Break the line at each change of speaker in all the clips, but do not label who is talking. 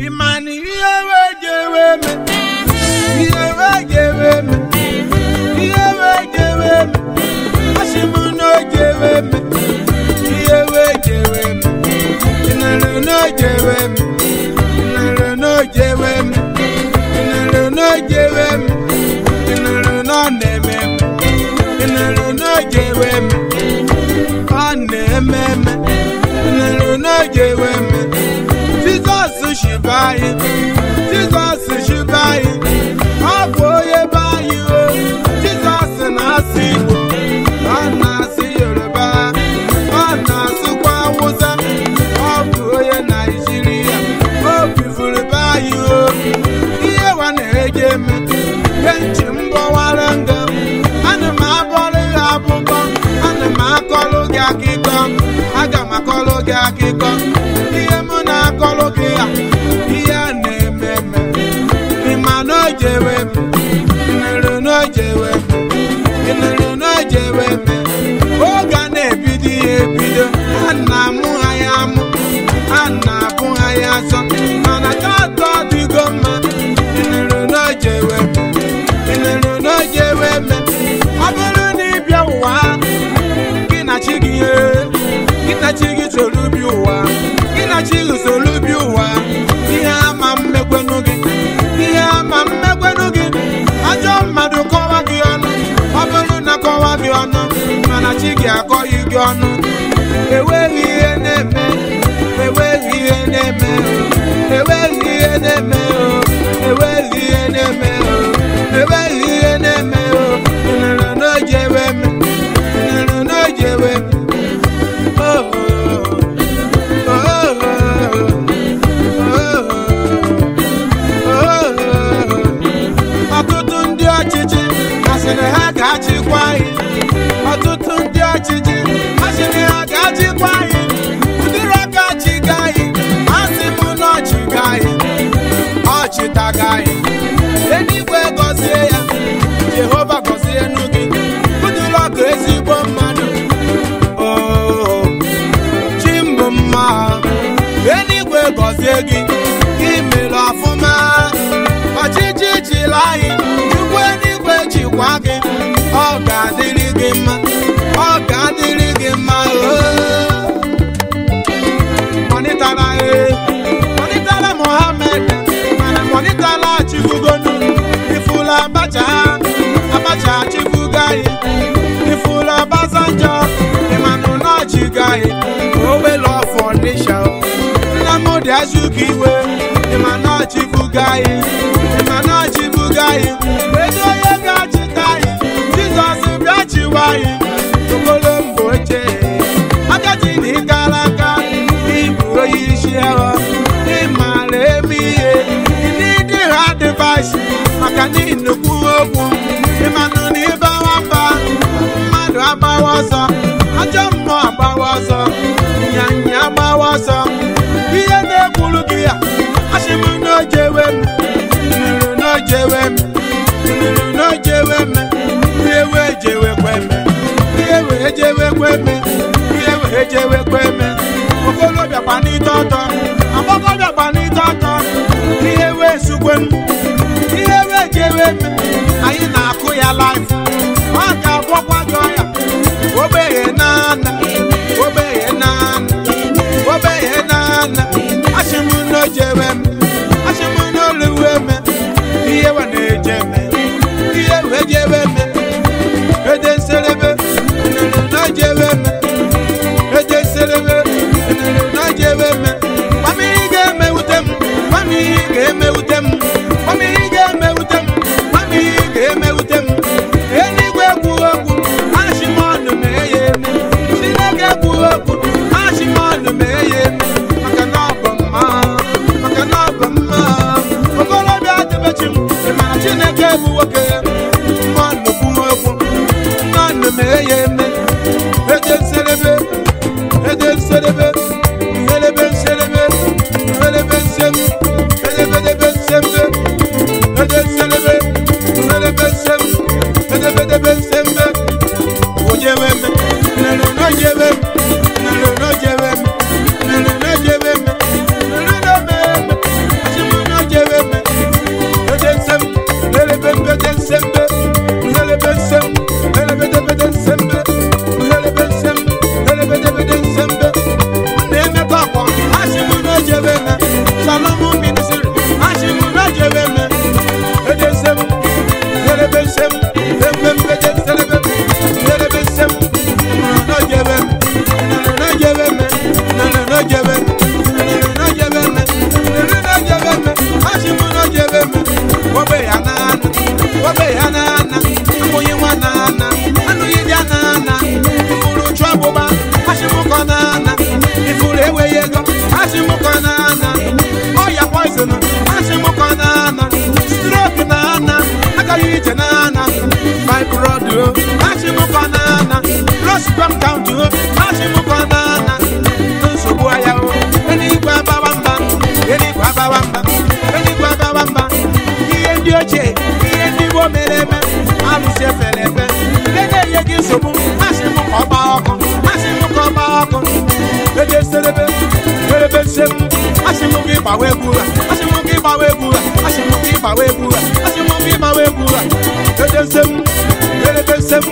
Imani yewe jewe me, yewe jewe me, yewe jewe me, Ashimuno jewe me, yewe jewe me, Inalo jewe me, Inalo jewe me, Inalo jewe me, Inalo neme me, Inalo jewe me, Aneme me, Inalo jewe me. Jesus should buy it. Jesus should buy it. Oh boy, buy you. Jesus and I see. And I see your bar. And I see what was up. Oh boy, Nigeria. Oh, people buy you. Here one again. Benchimbo Waranga. And my body apple. And my color yaki gum. I got my color yaki gum. Kolokia, iya neme, imano jewe, no jewe, ogane bido, anamu ayamu, anabu ayaso, anakato digoma, no jewe, abuluni biawa, kinachigi solubiwa. Chigi solubiwa, iya mamegwenugi, ajo madu kowa giono, abulu na kowa giono, mana chigi akoyi giono, ewehi eneme, no jewe, oh. Ọtụtụ ndị ọchịchị asịrị ha ga-achịkwa anyị ụdịrị aka achịga anyị asị m na ọchịga anyị ọchịtaga anyị eluigwe gọzie ya Jehova gọzie nụ gị ụdịrị ọgụ ezigbo mmadụ chimbụ mma eluigwe gọzie gị imere ọfụma ọchịchị chịrị anyị igwe eluigwe chịkwa gị ọ ga-adịrị gị mma monitala Mohammed mana monitala Chifugonu ifula abacha Chifugai ifula Basanjo imanu na Chigai owelo foundation Nnamdi Azikiwe imanu Chifugai edo ye ga-achịtai Jesus bịachiwaghị Okolombo oche agadi na ịgalaka ibu onye isi ahụ ịmara eme ihe ndị ha device maka na nnukwu okwu ịmanụ na ịba nwamba mmadụ agbawa ọsọ ajọ mmụọ agbawa ọsọ nyanya agbawa ọsọ ihe na-ekwuru gị ya asịm n'ojewe m ejewe kweme okolobịa kpanite ọtọ agbọghọbịa kpanite ọtọ ihe wee sukwe ihe wee jewe anyị na-akụ ya live ọ ga-agwọkwa gị ọya ogbenye naana asịm n'ojewe asịm n'oluwe ihe we na-eje ihe wee jewe ede nselebe n'ojewe eluigwe kwuo okwu ashimọnụ na-eye eme county, Ashimukana, Subuaya, any Babamba, any Babamba, any Babamba, he and your chair, he and the woman, I will say, Philip, then you give some Ashimukabako, Ashimukabako, the Destin, Ashimuki Bawebura, Ashimuki Bawebura, Ashimuki Bawebura, Ashimuki Bawebura, the Destin, the Destin,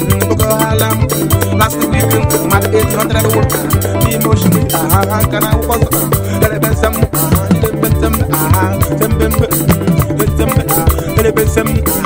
Last week, my 800 worker, the emotion,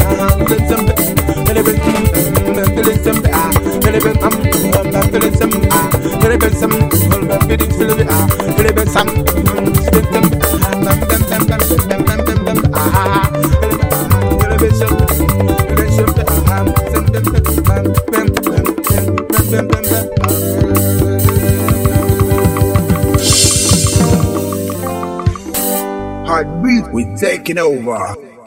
Heartbeat, we taking over.